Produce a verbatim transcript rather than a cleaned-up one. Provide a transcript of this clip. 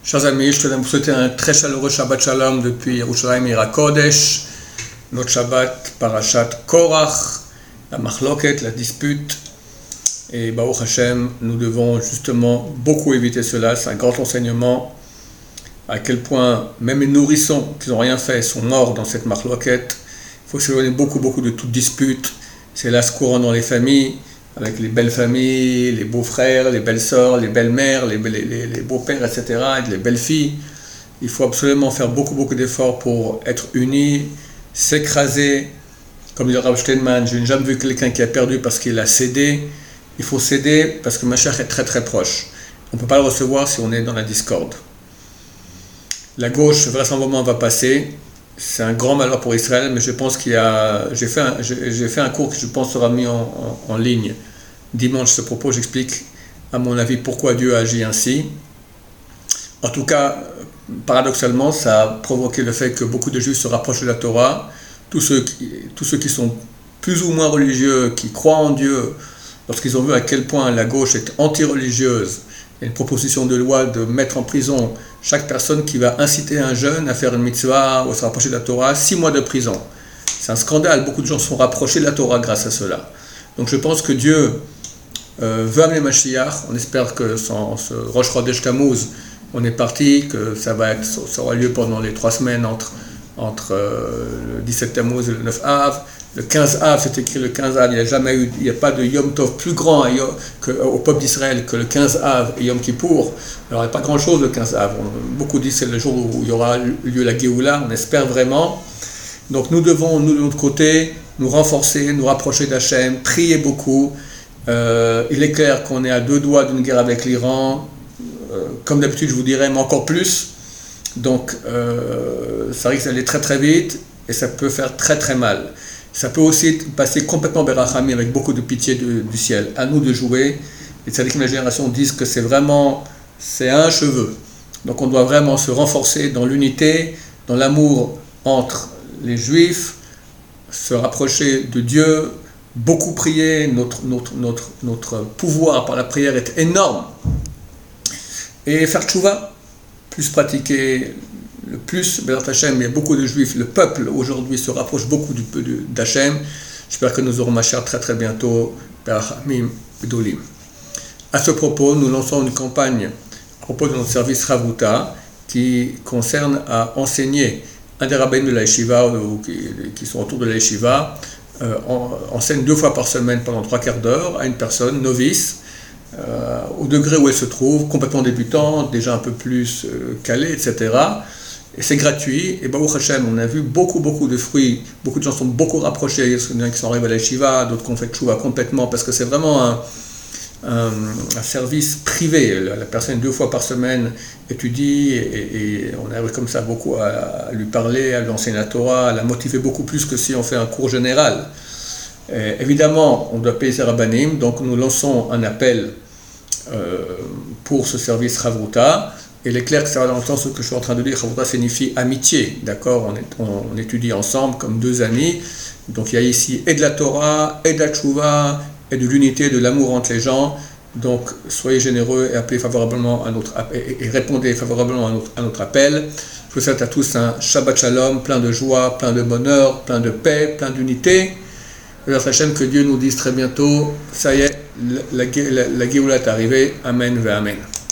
Chers amis, je tenais à vous souhaiter un très chaleureux Shabbat Shalom depuis Yerushalayim Ira Kodesh. Notre Shabbat, Parashat Korach, la Machloket, la dispute. Et Baruch Hashem, nous devons justement beaucoup éviter cela. C'est un grand enseignement. À quel point même les nourrissons qui n'ont rien fait sont morts dans cette Machloket. Il faut s'éloigner beaucoup, beaucoup de toute dispute. C'est là ce courant dans les familles, avec les belles familles, les beaux-frères, les belles-sœurs, les belles-mères, les, les, les, les beaux-pères, et cetera, et les belles-filles. Il faut absolument faire beaucoup, beaucoup d'efforts pour être unis, s'écraser. Comme dit le Rav Steinman, je n'ai jamais vu quelqu'un qui a perdu parce qu'il a cédé. Il faut céder parce que Mashiach est très, très proche. On ne peut pas le recevoir si on est dans la discorde. La gauche, vraisemblablement, va passer. C'est un grand malheur pour Israël, mais je pense qu'il y a... J'ai fait un, j'ai, j'ai fait un cours qui, je pense, sera mis en, en, en ligne. Dimanche, ce propos, j'explique, à mon avis, pourquoi Dieu agit ainsi. En tout cas, paradoxalement, ça a provoqué le fait que beaucoup de Juifs se rapprochent de la Torah. Tous ceux qui, tous ceux qui sont plus ou moins religieux, qui croient en Dieu, lorsqu'ils ont vu à quel point la gauche est anti-religieuse, il y a une proposition de loi de mettre en prison chaque personne qui va inciter un jeune à faire une mitzvah ou à se rapprocher de la Torah, six mois de prison. C'est un scandale, beaucoup de gens se sont rapprochés de la Torah grâce à cela. Donc je pense que Dieu euh, veut amener Mashiach, on espère que sans ce Rosh Chodesh Tammuz, on est parti, que ça va être, ça aura lieu pendant les trois semaines entre, entre euh, le dix-sept Tammuz et le neuf Av. Le quinze Av, c'est écrit le quinze Av, il n'y a jamais eu, il n'y a pas de Yom Tov plus grand à, que, au peuple d'Israël que le quinze Av et Yom Kippour. Alors il n'y a pas grand chose le quinze Av. On, beaucoup disent que c'est le jour où il y aura lieu la Géoula, on espère vraiment. Donc nous devons, nous de notre côté, nous renforcer, nous rapprocher d'Hachem, prier beaucoup. Euh, il est clair qu'on est à deux doigts d'une guerre avec l'Iran. Euh, comme d'habitude, je vous dirais, mais encore plus. Donc euh, ça risque d'aller très très vite et ça peut faire très très mal. Ça peut aussi passer complètement berachami avec beaucoup de pitié de, du ciel. À nous de jouer. Les tzadikim de la génération disent que c'est vraiment, c'est un cheveu. Donc on doit vraiment se renforcer dans l'unité, dans l'amour entre les juifs, se rapprocher de Dieu, beaucoup prier. Notre, notre, notre, notre pouvoir par la prière est énorme. Et faire tchouva, plus pratiquer le plus, Bézat Hashem, il y a beaucoup de juifs, le peuple aujourd'hui se rapproche beaucoup du, de, d'Hachem. J'espère que nous aurons Mashiach très très bientôt, Berachamim Gdolim. À ce propos, nous lançons une campagne à propos de notre service Ravouta qui concerne à enseigner un des rabbins de la Yeshiva ou qui, qui sont autour de la Yeshiva, euh, en, enseigne deux fois par semaine pendant trois quarts d'heure à une personne novice, euh, au degré où elle se trouve, complètement débutante, déjà un peu plus euh, calée, et cetera. Et c'est gratuit, et Baruch Hashem, on a vu beaucoup, beaucoup de fruits, beaucoup de gens sont beaucoup rapprochés, il y en a qui sont arrivés à la Yeshiva, d'autres qui ont fait tchouva complètement, parce que c'est vraiment un, un, un service privé. La, la personne, deux fois par semaine, étudie, et, et on arrive comme ça beaucoup à, à lui parler, à lui enseigner la Torah, à la motiver beaucoup plus que si on fait un cours général. Et évidemment, on doit payer ses rabbanim, donc nous lançons un appel euh, pour ce service Ravouta. Et il est clair que ça va dans le sens que je suis en train de dire, Ravouta signifie amitié, d'accord, on, est, on, on étudie ensemble comme deux amis, donc il y a ici et de la Torah, et de la tchouva, et de l'unité, de l'amour entre les gens, donc soyez généreux et appelez favorablement à notre, et, et répondez favorablement à notre, à notre appel. Je vous souhaite à tous un Shabbat Shalom, plein de joie, plein de bonheur, plein de paix, plein d'unité. Bézat Hashem, que Dieu nous dise très bientôt, ça y est, la, la, la, la Géoula est arrivée, Amen ve Amen.